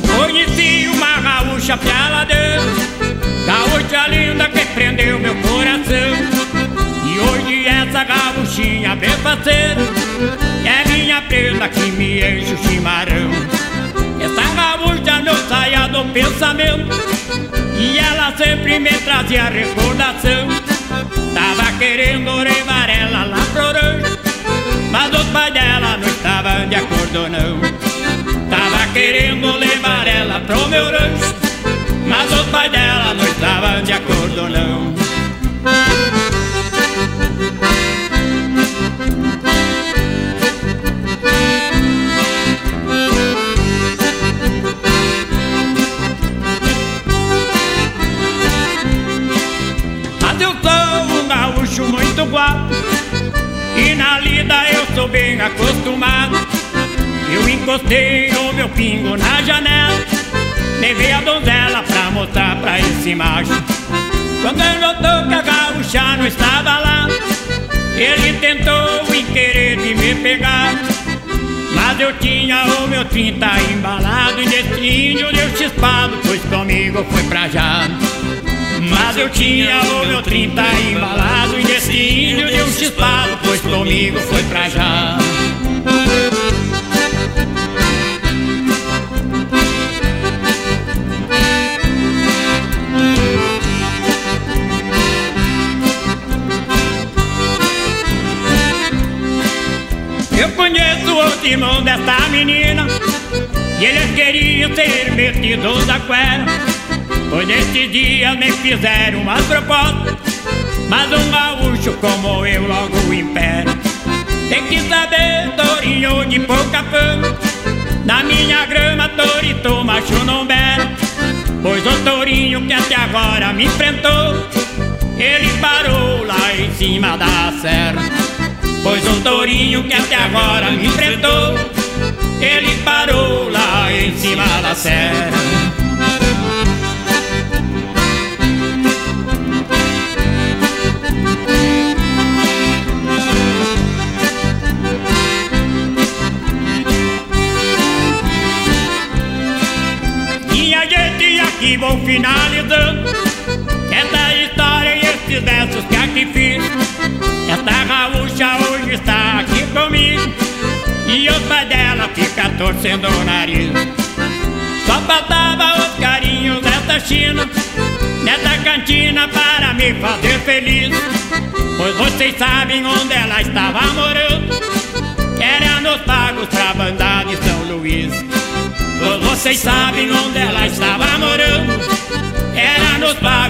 Eu conheci uma gaúcha pialadeira, gaúcha linda que prendeu meu coração. E hoje essa gaúchinha bem faceira é minha prenda que me enche o chimarrão. Essa gaúcha não saia do pensamento e ela sempre me trazia recordação. Tava querendo levar ela lá pro rancho, mas os pais dela não estavam de acordo não. Tava querendo levar ela pro meu rancho, mas os pais dela não estavam de acordo não. Mas eu sou um gaúcho muito guapo e na lida eu sou bem acostumado. Eu encostei o meu pingo na janela, levei a donzela pra mostrar pra esse macho. Quando ele notou que a gaúcha não estava lá, ele tentou em querer de me pegar. Mas eu tinha o meu 30 embalado e desse índio deu chispado, pois comigo foi pra já. Mas eu tinha o meu 30 embalado e desse índio deu chispado, pois comigo foi pra já. Eu conheço o irmão dessa menina e eles queriam ser metidos a cuera, pois nesses dias me fizeram umas propostas, mas um gaúcho como eu logo impera. Tem que saber, tourinho de pouca fama, na minha grama torito macho não bera. Pois o tourinho que até agora me enfrentou, ele parou lá em cima da serra. Pois o tourinho que até agora me enfrentou, ele parou lá em cima da serra. Minha gente, aqui vou finalizando essa história e esses versos que aqui fiz. Essa gaúcha hoje está aqui comigo e os pais dela ficam torcendo o nariz. Só faltava os carinhos dessa China nessa cantina para me fazer feliz. Pois vocês sabem onde ela estava morando, era nos pagos pra banda de São Luís. Pois vocês sabem onde ela estava morando, era nos pagos